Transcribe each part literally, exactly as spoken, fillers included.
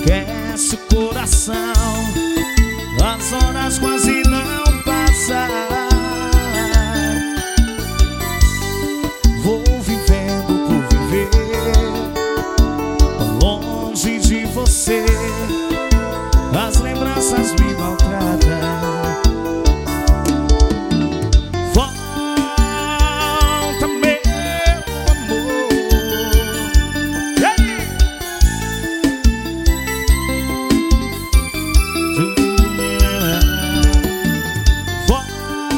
aquece o coração. As horas quase não passam. Vou vivendo por viver, tão longe de você. As lembranças me maltratam. Volta, meu amor. Hey! Volta,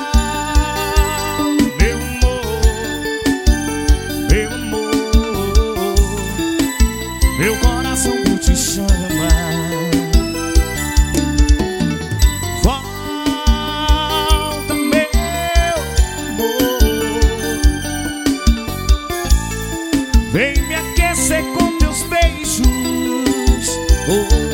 meu amor, meu amor. Meu coração que te chama. Vem me aquecer com teus beijos. Oh.